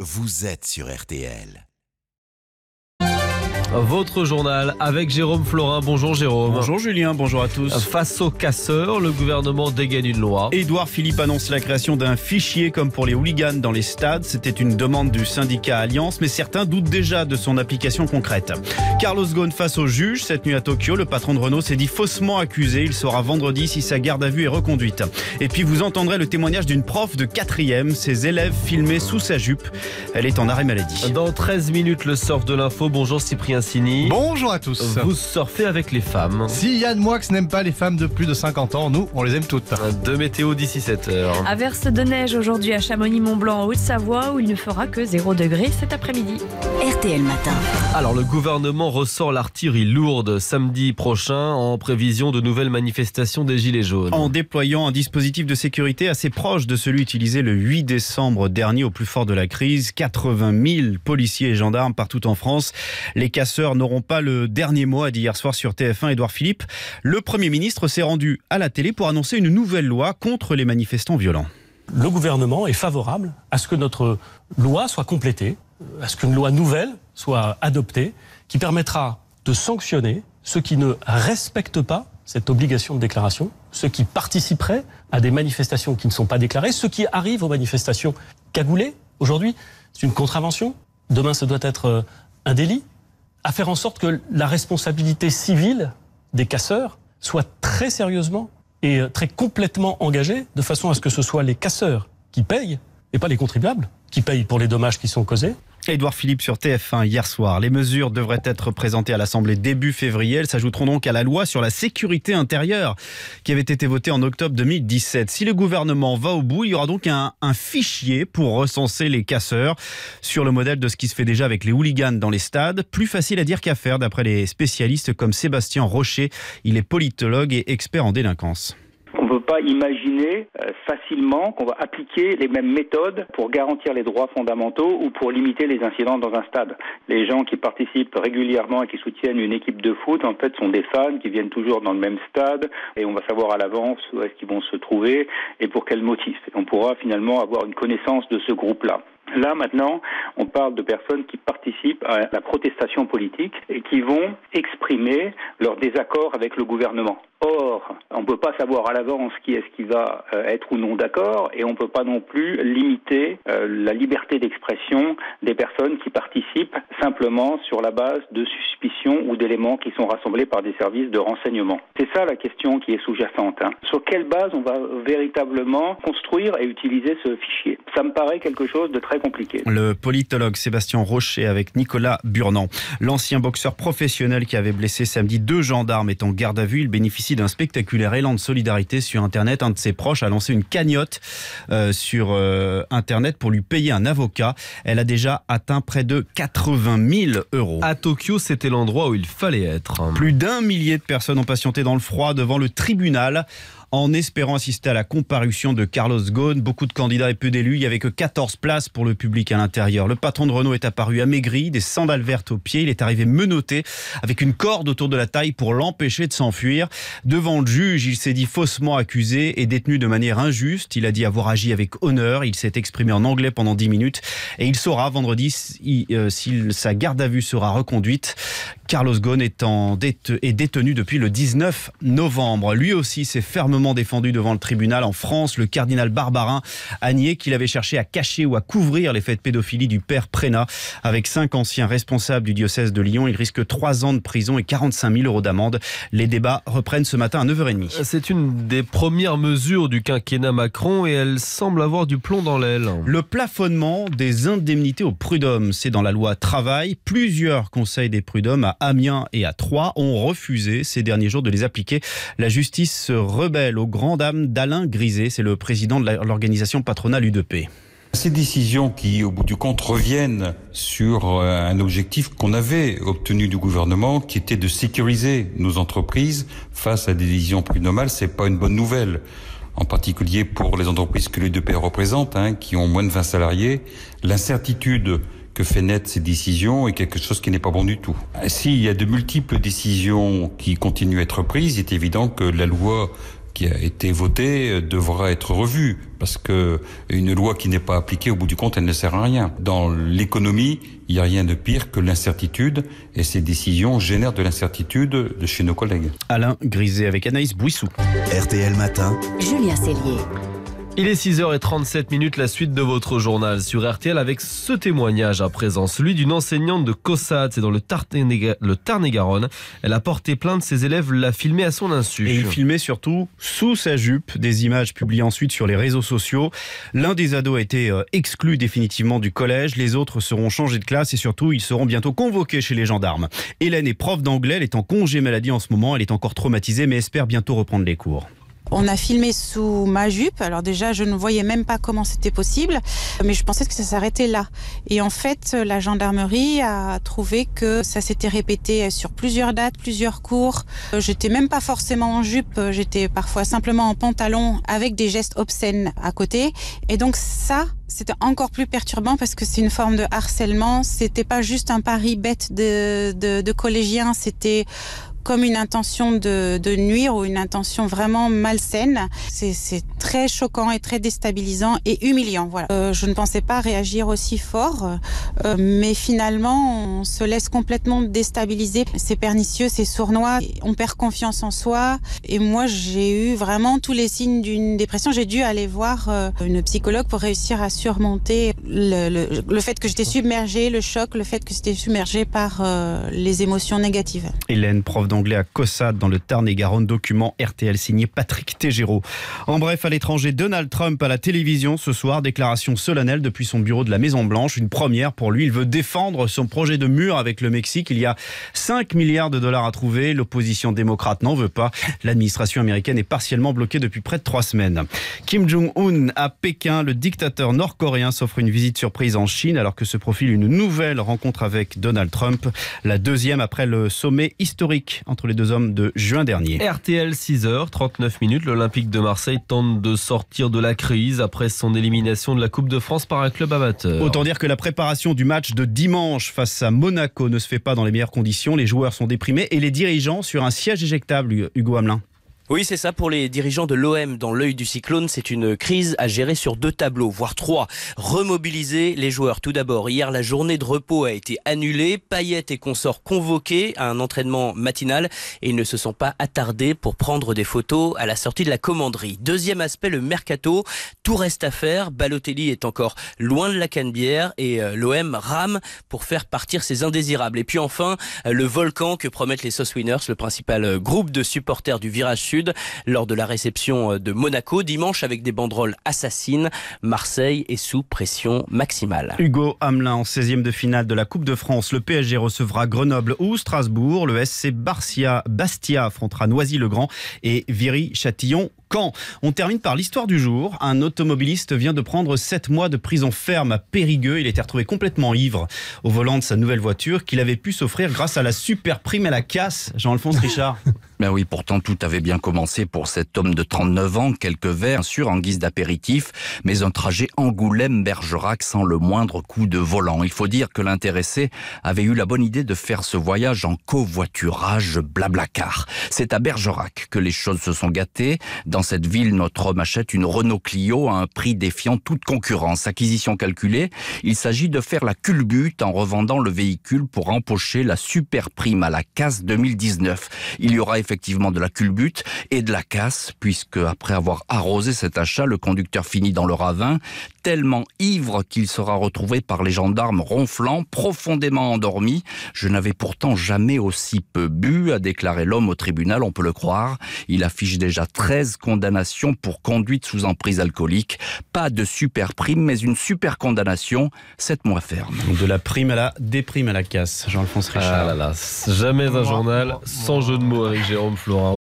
vous êtes sur RTL. Votre journal avec Jérôme Florin. Bonjour Jérôme. Bonjour Julien, bonjour à tous. Face aux casseurs, le gouvernement dégaine une loi. Édouard Philippe annonce la création d'un fichier comme pour les hooligans dans les stades. C'était une demande du syndicat Alliance, mais certains doutent déjà de son application concrète. Carlos Ghosn face au juge. Cette nuit à Tokyo, le patron de Renault s'est dit faussement accusé. Il saura vendredi si sa garde à vue est reconduite. Et puis vous entendrez le témoignage d'une prof de 4e. Ses élèves filmés sous sa jupe. Elle est en arrêt maladie. Dans 13 minutes, le surf de l'info. Bonjour Cyprien Sini. Bonjour à tous. Vous surfez avec les femmes. Si Yann Moix n'aime pas les femmes de plus de 50 ans, nous, on les aime toutes. De météo d'ici 7h. Averse de neige aujourd'hui à Chamonix-Mont-Blanc en Haute-Savoie où il ne fera que 0 degré cet après-midi. RTL Matin. Alors le gouvernement ressort l'artillerie lourde samedi prochain en prévision de nouvelles manifestations des Gilets jaunes. En déployant un dispositif de sécurité assez proche de celui utilisé le 8 décembre dernier au plus fort de la crise. 80 000 policiers et gendarmes partout en France. Les casseurs n'auront pas le dernier mot, a dit hier soir sur TF1 Édouard Philippe. Le Premier ministre s'est rendu à la télé pour annoncer une nouvelle loi contre les manifestants violents. Le gouvernement est favorable à ce que notre loi soit complétée, à ce qu'une loi nouvelle soit adoptée, qui permettra de sanctionner ceux qui ne respectent pas cette obligation de déclaration, ceux qui participeraient à des manifestations qui ne sont pas déclarées, ceux qui arrivent aux manifestations cagoulés. Aujourd'hui, c'est une contravention. Demain, ce doit être un délit. À faire en sorte que la responsabilité civile des casseurs soit très sérieusement et très complètement engagée, de façon à ce que ce soit les casseurs qui payent, et pas les contribuables, qui payent pour les dommages qui sont causés. Édouard Philippe sur TF1 hier soir. Les mesures devraient être présentées à l'Assemblée début février. Elles s'ajouteront donc à la loi sur la sécurité intérieure qui avait été votée en octobre 2017. Si le gouvernement va au bout, il y aura donc un fichier pour recenser les casseurs sur le modèle de ce qui se fait déjà avec les hooligans dans les stades. Plus facile à dire qu'à faire d'après les spécialistes comme Sébastien Rocher. Il est politologue et expert en délinquance. On ne peut pas imaginer facilement qu'on va appliquer les mêmes méthodes pour garantir les droits fondamentaux ou pour limiter les incidents dans un stade. Les gens qui participent régulièrement et qui soutiennent une équipe de foot, en fait, sont des fans qui viennent toujours dans le même stade et on va savoir à l'avance où est-ce qu'ils vont se trouver et pour quel motif. Et on pourra finalement avoir une connaissance de ce groupe-là. Là, maintenant, on parle de personnes qui participent à la protestation politique et qui vont exprimer leur désaccord avec le gouvernement. Or, on ne peut pas savoir à l'avance qui est-ce qui va être ou non d'accord et on ne peut pas non plus limiter la liberté d'expression des personnes qui participent simplement sur la base de suspicions ou d'éléments qui sont rassemblés par des services de renseignement. C'est ça la question qui est sous-jacente. Sur quelle base on va véritablement construire et utiliser ce fichier ? Ça me paraît quelque chose de très compliqué. Le politologue Sébastien Rocher avec Nicolas Burnand. L'ancien boxeur professionnel qui avait blessé samedi 2 gendarmes est en garde à vue. Il bénéficie d'un spectaculaire élan de solidarité sur Internet. Un de ses proches a lancé une cagnotte sur Internet pour lui payer un avocat. Elle a déjà atteint près de 80 000 euros. À Tokyo, c'était l'endroit où il fallait être. Plus d'1 millier de personnes ont patienté dans le froid devant le tribunal en espérant assister à la comparution de Carlos Ghosn. Beaucoup de candidats et peu d'élus. Il n'y avait que 14 places pour le public à l'intérieur. Le patron de Renault est apparu amaigri, des sandales vertes aux pieds. Il est arrivé menotté avec une corde autour de la taille pour l'empêcher de s'enfuir. Devant le juge, il s'est dit faussement accusé et détenu de manière injuste. Il a dit avoir agi avec honneur. Il s'est exprimé en anglais pendant 10 minutes et il saura vendredi si sa garde à vue sera reconduite. Carlos Ghosn est détenu depuis le 19 novembre. Lui aussi s'est fermement défendu devant le tribunal. En France, le cardinal Barbarin a nié qu'il avait cherché à cacher ou à couvrir les faits de pédophilie du père Prénat. Avec 5 anciens responsables du diocèse de Lyon, il risque 3 ans de prison et 45 000 euros d'amende. Les débats reprennent ce matin à 9h30. C'est une des premières mesures du quinquennat Macron et elle semble avoir du plomb dans l'aile. Le plafonnement des indemnités au prud'homme, c'est dans la loi travail. Plusieurs conseils des prud'hommes à Amiens et à Troyes ont refusé ces derniers jours de les appliquer. La justice se rebelle aux grandes dames d'Alain Griset, c'est le président de l'organisation patronale UDP. Ces décisions qui, au bout du compte, reviennent sur un objectif qu'on avait obtenu du gouvernement, qui était de sécuriser nos entreprises face à des décisions prud'homales, c'est pas une bonne nouvelle. En particulier pour les entreprises que l'UDP représente, qui ont moins de 20 salariés. L'incertitude que fait naître ces décisions est quelque chose qui n'est pas bon du tout. S'il y a de multiples décisions qui continuent à être prises, il est évident que la loi qui a été votée devra être revue, parce que une loi qui n'est pas appliquée, au bout du compte, elle ne sert à rien. Dans l'économie, il n'y a rien de pire que l'incertitude, et ces décisions génèrent de l'incertitude de chez nos collègues. Alain Griset avec Anaïs Bouissou. RTL Matin. Julien Cellier. Il est 6h37, la suite de votre journal sur RTL avec ce témoignage à présent, celui d'une enseignante de Caussade, c'est dans le Tarn-et-Garonne. Elle a porté plainte, ses élèves l'a filmé à son insu. Et il filmait surtout sous sa jupe, des images publiées ensuite sur les réseaux sociaux. L'un des ados a été exclu définitivement du collège, les autres seront changés de classe et surtout ils seront bientôt convoqués chez les gendarmes. Hélène est prof d'anglais, elle est en congé maladie en ce moment, elle est encore traumatisée mais espère bientôt reprendre les cours. On a filmé sous ma jupe, alors déjà je ne voyais même pas comment c'était possible, mais je pensais que ça s'arrêtait là. Et en fait, la gendarmerie a trouvé que ça s'était répété sur plusieurs dates, plusieurs cours. J'étais même pas forcément en jupe, j'étais parfois simplement en pantalon avec des gestes obscènes à côté. Et donc ça, c'était encore plus perturbant parce que c'est une forme de harcèlement. C'était pas juste un pari bête de collégiens, c'était comme une intention de nuire ou une intention vraiment malsaine. C'est très choquant et très déstabilisant et humiliant. Voilà. Je ne pensais pas réagir aussi fort, mais finalement, on se laisse complètement déstabiliser. C'est pernicieux, c'est sournois, on perd confiance en soi. Et moi, j'ai eu vraiment tous les signes d'une dépression. J'ai dû aller voir une psychologue pour réussir à surmonter le fait que j'étais submergée, le choc, le fait que j'étais submergée par les émotions négatives. Hélène, prof d'anglais à Caussade dans le Tarn-et-Garonne, document RTL signé Patrick Tégéraud. En bref, à l'étranger, Donald Trump à la télévision ce soir, déclaration solennelle depuis son bureau de la Maison-Blanche, une première pour lui. Il veut défendre son projet de mur avec le Mexique. Il y a 5 milliards de dollars à trouver. L'opposition démocrate n'en veut pas. L'administration américaine est partiellement bloquée depuis près de 3 semaines. Kim Jong-un à Pékin, le dictateur nord-coréen s'offre une visite surprise en Chine alors que se profile une nouvelle rencontre avec Donald Trump, la deuxième après le sommet historique entre les deux hommes de juin dernier. RTL 6h39, l'Olympique de Marseille tente de sortir de la crise après son élimination de la Coupe de France par un club amateur. Autant dire que la préparation du match de dimanche face à Monaco ne se fait pas dans les meilleures conditions. Les joueurs sont déprimés et les dirigeants sur un siège éjectable, Hugo Hamelin. Oui, c'est ça. Pour les dirigeants de l'OM dans l'œil du cyclone, c'est une crise à gérer sur 2 tableaux, voire 3. Remobiliser les joueurs. Tout d'abord, hier, la journée de repos a été annulée. Payet et consorts convoqués à un entraînement matinal et ils ne se sont pas attardés pour prendre des photos à la sortie de la commanderie. Deuxième aspect, le mercato. Tout reste à faire. Balotelli est encore loin de la canebière et l'OM rame pour faire partir ses indésirables. Et puis enfin, le volcan que promettent les Sauce Winners, le principal groupe de supporters du Virage Sud, lors de la réception de Monaco dimanche avec des banderoles assassines. Marseille est sous pression maximale. Hugo Hamelin en 16e de finale de la Coupe de France. Le PSG recevra Grenoble ou Strasbourg. Le SC Bastia affrontera Noisy-le-Grand et Viry-Châtillon. On termine par l'histoire du jour. Un automobiliste vient de prendre 7 mois de prison ferme à Périgueux. Il était retrouvé complètement ivre au volant de sa nouvelle voiture qu'il avait pu s'offrir grâce à la super prime à la casse. Jean-Alphonse Richard. Ben oui, pourtant tout avait bien commencé pour cet homme de 39 ans. Quelques verres, bien sûr, en guise d'apéritif, mais un trajet Angoulême-Bergerac sans le moindre coup de volant. Il faut dire que l'intéressé avait eu la bonne idée de faire ce voyage en covoiturage Blablacar. C'est à Bergerac que les choses se sont gâtées. Dans cette ville, notre homme achète une Renault Clio à un prix défiant toute concurrence. Acquisition calculée, il s'agit de faire la culbute en revendant le véhicule pour empocher la super prime à la casse 2019. Il y aura effectivement de la culbute et de la casse, puisque après avoir arrosé cet achat, le conducteur finit dans le ravin, tellement ivre qu'il sera retrouvé par les gendarmes ronflant, profondément endormi. Je n'avais pourtant jamais aussi peu bu, a déclaré l'homme au tribunal, on peut le croire. Il affiche déjà 13 condamnations pour conduite sous emprise alcoolique. Pas de super prime, mais une super condamnation, 7 mois ferme. De la prime à la déprime à la casse, Jean-Alphonse Richard. Ah là là, jamais un journal sans jeu de mots avec Jérôme Florin.